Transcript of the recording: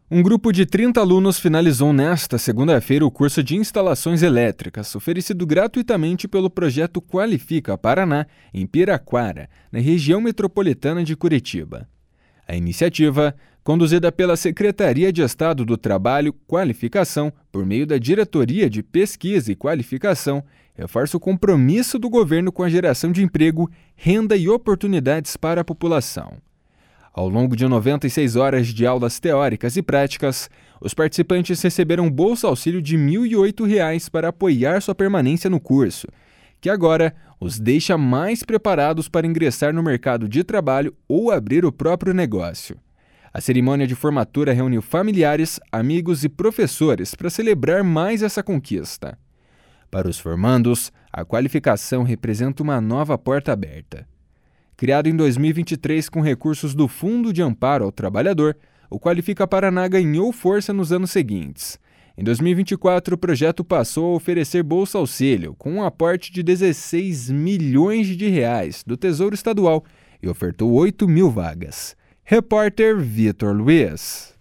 Um grupo de 30 alunos finalizou nesta segunda-feira o curso de instalações elétricas, oferecido gratuitamente pelo projeto Qualifica Paraná, em Piraquara, na região metropolitana de Curitiba. A iniciativa, conduzida pela Secretaria de Estado do Trabalho, Qualificação, por meio da Diretoria de Pesquisa e Qualificação, reforça o compromisso do governo com a geração de emprego, renda e oportunidades para a população. Ao longo de 96 horas de aulas teóricas e práticas, os participantes receberam bolsa auxílio de R$ 1.008 para apoiar sua permanência no curso, que agora os deixa mais preparados para ingressar no mercado de trabalho ou abrir o próprio negócio. A cerimônia de formatura reuniu familiares, amigos e professores para celebrar mais essa conquista. Para os formandos, a qualificação representa uma nova porta aberta. Criado em 2023 com recursos do Fundo de Amparo ao Trabalhador, o Qualifica Paraná ganhou força nos anos seguintes. Em 2024, o projeto passou a oferecer bolsa auxílio, com um aporte de R$ 16 milhões do Tesouro Estadual e ofertou 8.000 vagas. Repórter Vitor Luiz.